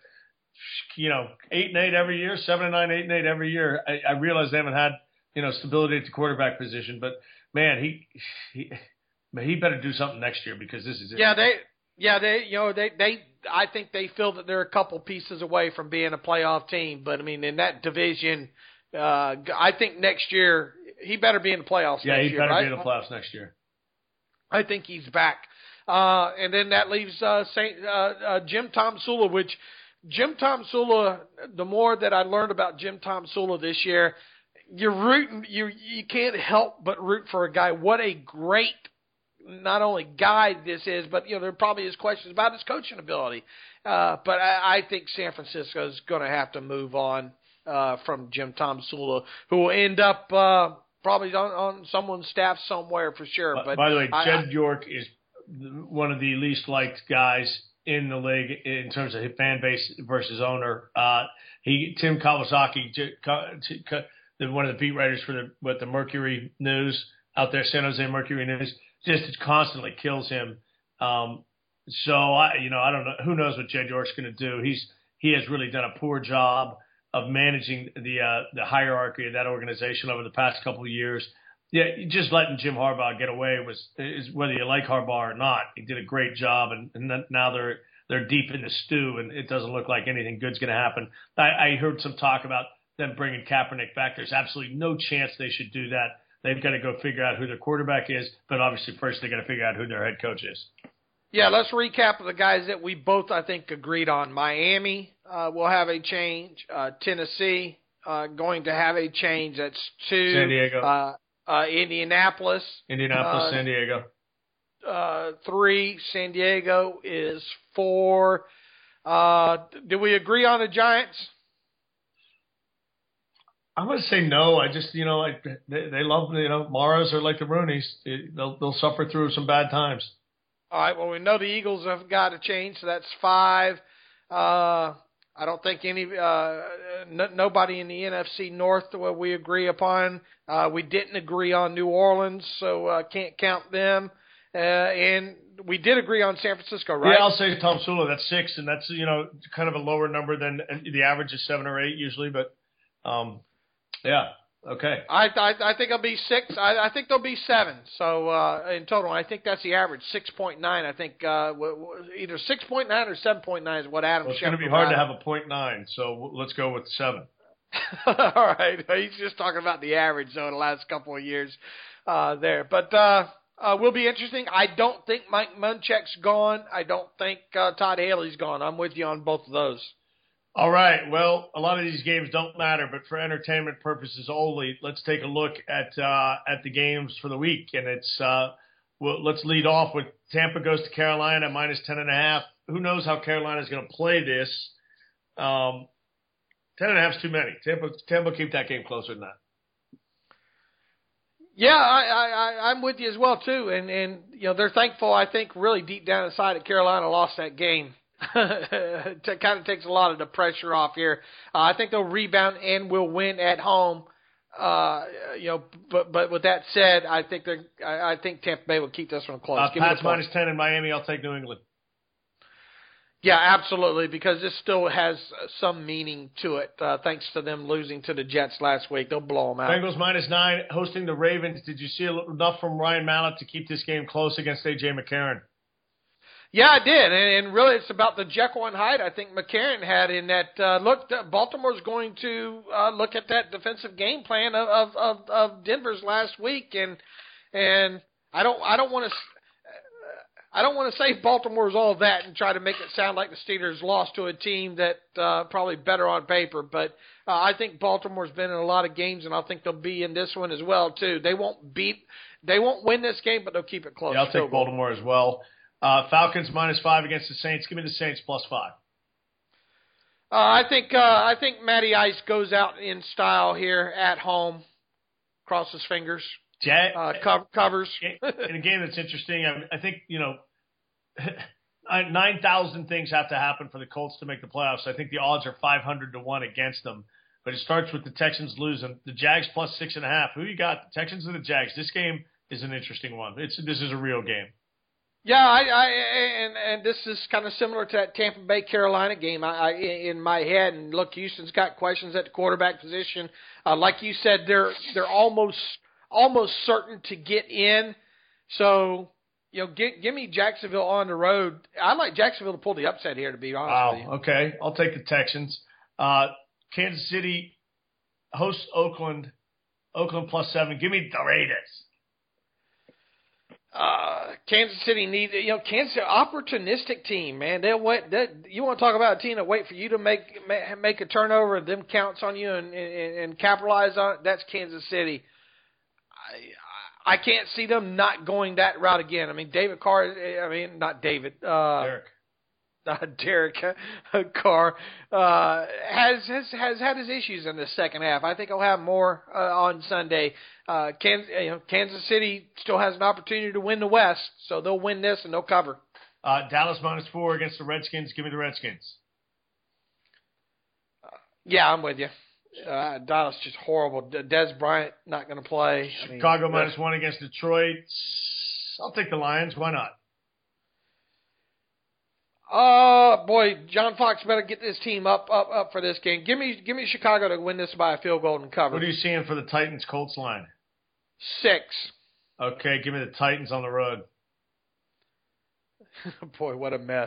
[SPEAKER 2] 8-8 every year, 7-9, 8-8 every year. I realize they haven't had stability at the quarterback position, but man, he better do something next year because this is it.
[SPEAKER 3] They I think they feel that they're a couple pieces away from being a playoff team, but I mean in that division, I think next year he better be in the playoffs.
[SPEAKER 2] Yeah,
[SPEAKER 3] next
[SPEAKER 2] he
[SPEAKER 3] year,
[SPEAKER 2] better
[SPEAKER 3] right?
[SPEAKER 2] be in the playoffs next year.
[SPEAKER 3] I think he's back, and then that leaves Jim Tomsula, which Jim Tomsula. The more that I learned about Jim Tomsula this year, you're rooting. You can't help but root for a guy. What a great, not only guy this is, but there probably is questions about his coaching ability. But I think San Francisco is going to have to move on from Jim Tomsula, who will end up probably on someone's staff somewhere for sure. But
[SPEAKER 2] by the way, Jed York is one of the least liked guys in the league in terms of his fan base versus owner. Tim Kawasaki, one of the beat writers for the Mercury News out there, San Jose Mercury News, just constantly kills him. So I don't know. Who knows what Jed York's going to do? He has really done a poor job of managing the hierarchy of that organization over the past couple of years. Yeah, just letting Jim Harbaugh get away is whether you like Harbaugh or not. He did a great job, and now they're deep in the stew, and it doesn't look like anything good's going to happen. I heard some talk about them bringing Kaepernick back. There's absolutely no chance they should do that. They've got to go figure out who their quarterback is, but obviously first they got to figure out who their head coach is.
[SPEAKER 3] Yeah, let's recap the guys that we both, I think, agreed on. Miami will have a change. Tennessee going to have a change. That's 2.
[SPEAKER 2] San Diego.
[SPEAKER 3] Indianapolis.
[SPEAKER 2] San Diego.
[SPEAKER 3] 3. San Diego is 4. Do we agree on the Giants?
[SPEAKER 2] I'm going to say no. I just, they love, Maras are like the Rooneys. They'll suffer through some bad times.
[SPEAKER 3] All right. Well, we know the Eagles have got to change, so that's 5. I don't think nobody in the NFC North we agree upon. We didn't agree on New Orleans, so can't count them. And we did agree on San Francisco, right?
[SPEAKER 2] Yeah, I'll say Tomsula. That's 6, and that's kind of a lower number than the average is 7 or 8 usually, but. Yeah. Okay.
[SPEAKER 3] I think it'll be 6. I think there'll be 7. So in total, I think that's the average, 6.9. I think either 6.9 or 7.9 is what Adam.
[SPEAKER 2] Well, it's going to be hard to have a 0.9, so let's go with 7.
[SPEAKER 3] All right. He's just talking about the average, though, in the last couple of years there. But will be interesting. I don't think Mike Munchak's gone. I don't think Todd Haley's gone. I'm with you on both of those.
[SPEAKER 2] All right. Well, a lot of these games don't matter, but for entertainment purposes only, let's take a look at the games for the week. And it's let's lead off with Tampa goes to Carolina minus 10.5. Who knows how Carolina's going to play this? 10.5 is too many. Tampa keep that game closer than that.
[SPEAKER 3] Yeah, I'm with you as well too. And they're thankful. I think really deep down inside that Carolina lost that game. It kind of takes a lot of the pressure off here. I think they'll rebound and will win at home. But with that said, I think Tampa Bay will keep this one close.
[SPEAKER 2] Pats minus 10 in Miami. I'll take New England.
[SPEAKER 3] Yeah, absolutely, because this still has some meaning to it. Thanks to them losing to the Jets last week, they'll blow them out.
[SPEAKER 2] Bengals minus 9 hosting the Ravens. Did you see enough from Ryan Mallett to keep this game close against A.J. McCarron?
[SPEAKER 3] Yeah, I did, and really it's about the Jekyll and Hyde I think McCarron had in that. Look, Baltimore's going to look at that defensive game plan of Denver's last week, and I don't want to say Baltimore's all that and try to make it sound like the Steelers lost to a team that probably better on paper, but I think Baltimore's been in a lot of games, and I think they'll be in this one as well too. They won't win this game, but they'll keep it close.
[SPEAKER 2] Yeah, I'll take Baltimore as well. Falcons minus 5 against the Saints. Give me the Saints plus 5.
[SPEAKER 3] I think Matty Ice goes out in style here at home. cross his fingers.
[SPEAKER 2] Covers. In a game that's interesting, I think, 9,000 things have to happen for the Colts to make the playoffs. I think the odds are 500-1 against them. But it starts with the Texans losing. The Jags plus 6.5. Who you got? The Texans or the Jags? This game is an interesting one. This is a real game.
[SPEAKER 3] Yeah, and this is kind of similar to that Tampa Bay Carolina game. In my head, and look, Houston's got questions at the quarterback position. Like you said, they're almost certain to get in. So, give me Jacksonville on the road. I'd like Jacksonville to pull the upset here, to be honest with you.
[SPEAKER 2] Okay. I'll take the Texans. Kansas City hosts Oakland. Oakland plus 7. Give me the Raiders.
[SPEAKER 3] Kansas City Kansas City, opportunistic team, man. You want to talk about a team that wait for you to make a turnover, and them counts on you and capitalize on it. That's Kansas City. I can't see them not going that route again. I mean, Derek Carr has had his issues in the second half. I think he'll have more on Sunday. Kansas City still has an opportunity to win the West, so they'll win this and they'll cover.
[SPEAKER 2] Dallas minus 4 against the Redskins. Give me the Redskins.
[SPEAKER 3] Yeah, I'm with you. Dallas just horrible. Dez Bryant not going to play.
[SPEAKER 2] Chicago minus 1 against Detroit. I'll take the Lions. Why not?
[SPEAKER 3] Boy, John Fox better get this team up for this game. Give me Chicago to win this by a field goal and cover.
[SPEAKER 2] What are you seeing for the Titans-Colts line?
[SPEAKER 3] 6.
[SPEAKER 2] Okay, give me the Titans on the road.
[SPEAKER 3] Boy, what a mess.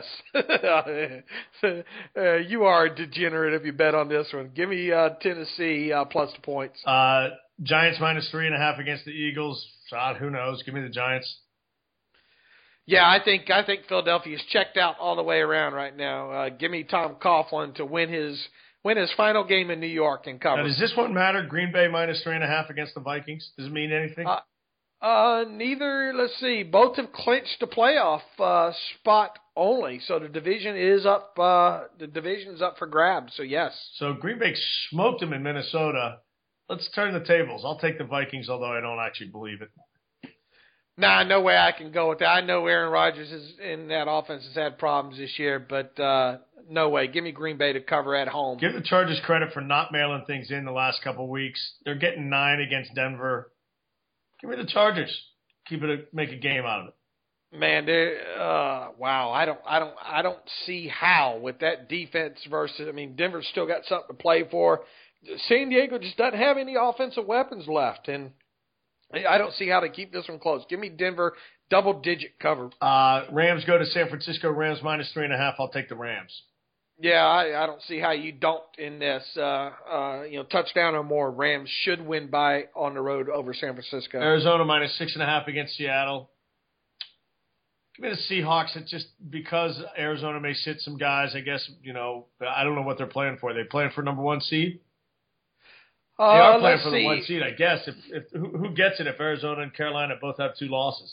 [SPEAKER 3] You are a degenerate if you bet on this one. Give me Tennessee plus the points.
[SPEAKER 2] Giants minus 3.5 against the Eagles. Who knows? Give me the Giants.
[SPEAKER 3] Yeah, I think Philadelphia's checked out all the way around right now. Give me Tom Coughlin to win his final game in New York and cover.
[SPEAKER 2] Now, does this one matter? Green Bay minus 3.5 against the Vikings. Does it mean anything?
[SPEAKER 3] Neither. Let's see. Both have clinched the playoff spot only, so the division is up. The division's up for grabs. So yes.
[SPEAKER 2] So Green Bay smoked them in Minnesota. Let's turn the tables. I'll take the Vikings, although I don't actually believe it.
[SPEAKER 3] Nah, no way I can go with that. I know Aaron Rodgers in that offense has had problems this year, but no way. Give me Green Bay to cover at home.
[SPEAKER 2] Give the Chargers credit for not mailing things in the last couple of weeks. They're getting 9 against Denver. Give me the Chargers. Make a game out of it.
[SPEAKER 3] Man, wow. I don't see how with that defense versus. I mean, Denver's still got something to play for. San Diego just doesn't have any offensive weapons left, and I don't see how to keep this one close. Give me Denver double-digit cover.
[SPEAKER 2] Rams go to San Francisco. Rams minus 3.5. I'll take the Rams.
[SPEAKER 3] Yeah, I don't see how you don't in this. Touchdown or more. Rams should win by on the road over San Francisco.
[SPEAKER 2] Arizona minus 6.5 against Seattle. Give me the Seahawks. It's just because Arizona may sit some guys. I guess I don't know what they're playing for. Are they playing for number 1 seed? They are playing for the 1 seed, I guess. Who gets it if Arizona and Carolina both have 2 losses?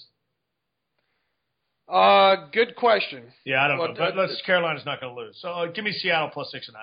[SPEAKER 3] Good question.
[SPEAKER 2] Yeah, I don't know. But Carolina's not going to lose. So give me Seattle plus 6.5.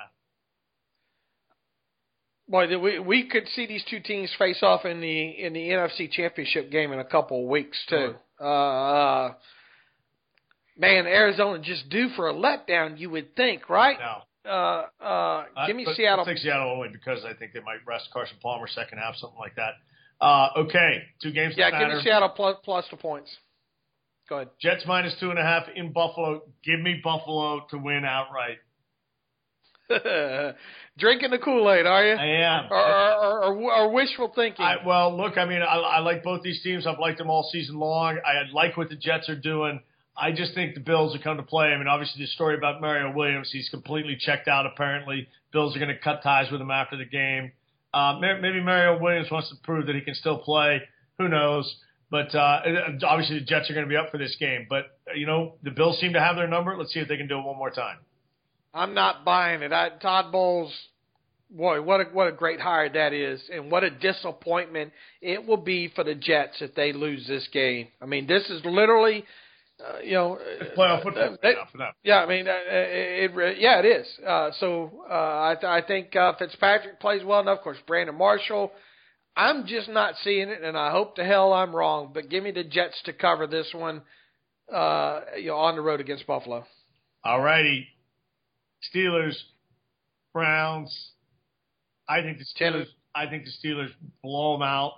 [SPEAKER 3] Boy, we could see these two teams face off in the NFC Championship game in a couple of weeks too.
[SPEAKER 2] Sure.
[SPEAKER 3] Man, Arizona just due for a letdown. You would think, right?
[SPEAKER 2] No.
[SPEAKER 3] Give me Seattle.
[SPEAKER 2] I'll take Seattle only because I think they might rest Carson Palmer second half, something like that. Okay, 2 games that matter.
[SPEAKER 3] Give me Seattle plus the points. Go ahead.
[SPEAKER 2] Jets minus 2.5 in Buffalo. Give me Buffalo to win outright.
[SPEAKER 3] Drinking the Kool-Aid, are you?
[SPEAKER 2] I am.
[SPEAKER 3] Or wishful thinking.
[SPEAKER 2] I like both these teams. I've liked them all season long. I like what the Jets are doing. I just think the Bills are coming to play. I mean, obviously the story about Mario Williams, he's completely checked out apparently. Bills are going to cut ties with him after the game. Maybe Mario Williams wants to prove that he can still play. Who knows? But obviously the Jets are going to be up for this game. But, the Bills seem to have their number. Let's see if they can do it one more time.
[SPEAKER 3] I'm not buying it. Todd Bowles, boy, what a great hire that is. And what a disappointment it will be for the Jets if they lose this game. I mean, this is literally –
[SPEAKER 2] it's playoff football for them.
[SPEAKER 3] Yeah, I mean, it is. So I think Fitzpatrick plays well enough. Of course, Brandon Marshall. I'm just not seeing it, and I hope to hell I'm wrong. But give me the Jets to cover this one, on the road against Buffalo.
[SPEAKER 2] All righty, Steelers, Browns. I think the Steelers blow them out.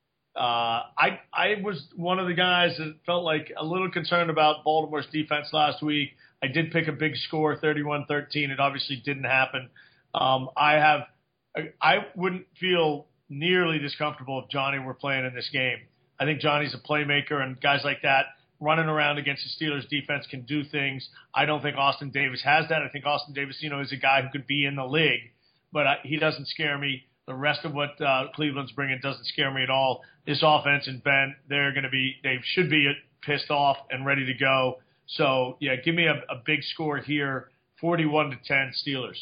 [SPEAKER 2] I was one of the guys that felt like a little concerned about Baltimore's defense last week. I did pick a big score, 31-13. It obviously didn't happen. I wouldn't feel nearly this comfortable if Johnny were playing in this game. I think Johnny's a playmaker, and guys like that running around against the Steelers defense can do things. I don't think Austin Davis has that. I think Austin Davis, is a guy who could be in the league, but he doesn't scare me. The rest of what Cleveland's bringing doesn't scare me at all. This offense and Ben, they should be pissed off and ready to go. So, yeah, give me a big score here, 41-10 Steelers.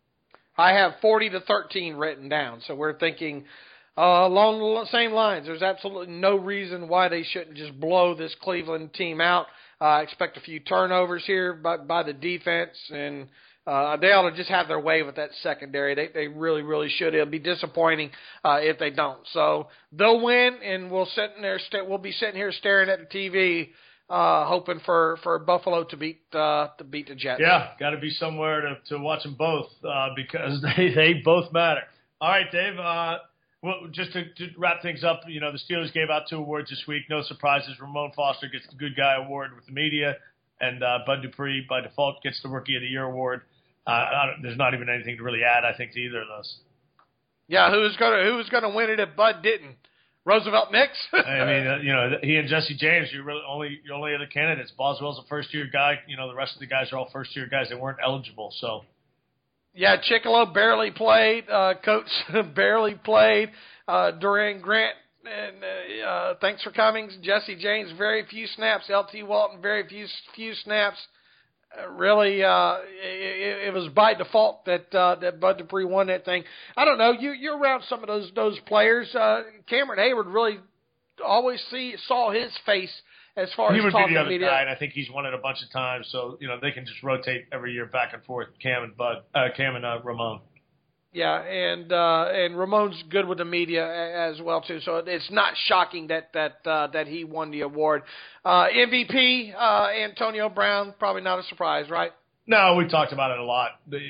[SPEAKER 3] I have 40-13 written down, so we're thinking along the same lines. There's absolutely no reason why they shouldn't just blow this Cleveland team out. I expect a few turnovers here by the defense, and they ought to just have their way with that secondary. They really, really should. It'll be disappointing if they don't. So they'll win, and we'll be sitting here staring at the TV, hoping for Buffalo to beat the Jets.
[SPEAKER 2] Yeah, got to be somewhere to watch them both because they both matter. All right, Dave. Well, just to wrap things up, the Steelers gave out 2 awards this week. No surprises. Ramon Foster gets the Good Guy Award with the media, and Bud Dupree, by default, gets the Rookie of the Year award. There's not even anything to really add, I think, to either of those.
[SPEAKER 3] Yeah, who's gonna win it if Bud didn't? Roosevelt Nix?
[SPEAKER 2] I mean, he and Jesse James, you're only other candidates. Boswell's a first-year guy. The rest of the guys are all first-year guys. They weren't eligible, so. Yeah,
[SPEAKER 3] Chickalo barely played. Coates barely played. Duran Grant, and thanks for coming. Jesse James, very few snaps. L.T. Walton, very few snaps. Really, it was by default that Bud Dupree won that thing. I don't know. You're around some of those players. Cameron Hayward really always saw his face as far as talking to the media.
[SPEAKER 2] Guy, and I think he's won it a bunch of times. So they can just rotate every year back and forth. Cam and Ramon.
[SPEAKER 3] Yeah, and Ramon's good with the media as well too. So it's not shocking that he won the award. MVP Antonio Brown, probably not a surprise, right?
[SPEAKER 2] No, we talked about it a lot.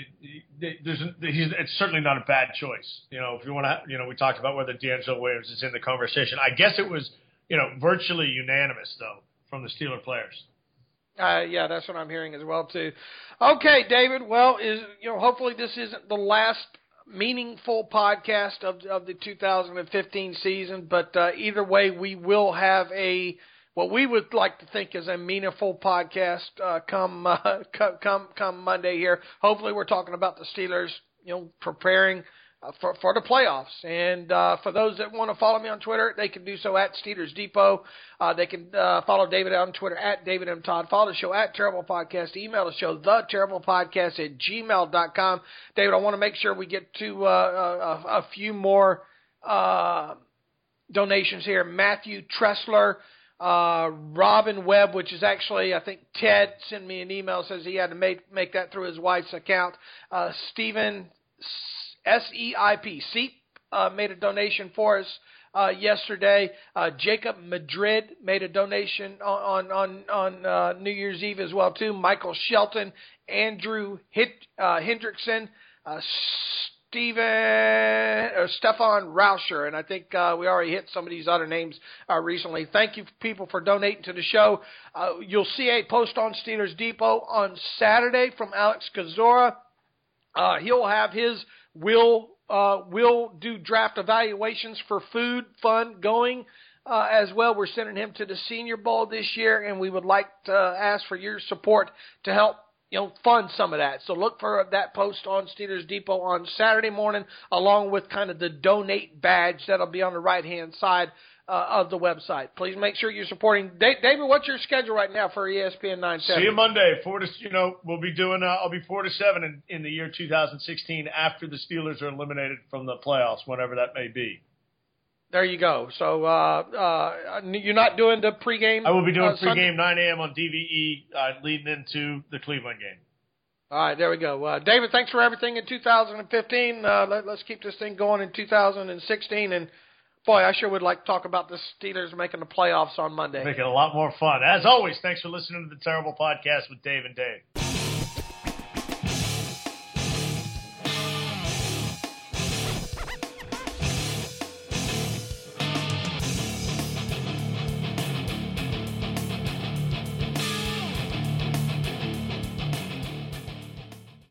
[SPEAKER 2] It's certainly not a bad choice. If you want to, we talked about whether D'Angelo Williams is in the conversation. I guess it was, virtually unanimous though from the Steeler players.
[SPEAKER 3] Yeah, that's what I'm hearing as well too. Okay, David. Well, hopefully this isn't the last meaningful podcast of the 2015 season, but either way, we will have what we would like to think is a meaningful podcast come Monday here. Hopefully, we're talking about the Steelers, preparing for the playoffs. And for those that want to follow me on Twitter, they can do so at Steelers Depot. They can follow David on Twitter at David M. Todd. Follow the show at Terrible Podcast. Email the show, theterriblepodcast@gmail.com. David, I want to make sure we get to a few more donations here. Matthew Tressler, Robin Webb, which is actually, I think Ted sent me an email, says he had to make that through his wife's account. Stephen SEIP made a donation for us yesterday. Jacob Madrid made a donation on New Year's Eve as well too. Michael Shelton, Andrew Hendrickson, Stefan Rauscher, and I think we already hit some of these other names recently. Thank you, people, for donating to the show. You'll see a post on Steelers Depot on Saturday from Alex Kozora. He'll have his will do draft evaluations for food fund going as well. We're sending him to the Senior Bowl this year, and we would like to ask for your support to help fund some of that. So look for that post on Steelers Depot on Saturday morning, along with kind of the donate badge that'll be on the right-hand side of the website. Please make sure you're supporting. David, what's your schedule right now for ESPN 970?
[SPEAKER 2] See you Monday. We'll be doing. I'll be 4-7 in the year 2016 after the Steelers are eliminated from the playoffs, whenever that may be.
[SPEAKER 3] There you go. So you're not doing the pregame?
[SPEAKER 2] I will be doing pregame 9 a.m. on DVE leading into the Cleveland game.
[SPEAKER 3] All right, there we go. David, thanks for everything in 2015. Let's keep this thing going in 2016 and Boy, I sure would like to talk about the Steelers making the playoffs on Monday.
[SPEAKER 2] Make it a lot more fun. As always, thanks for listening to the Terrible Podcast with Dave and Dave.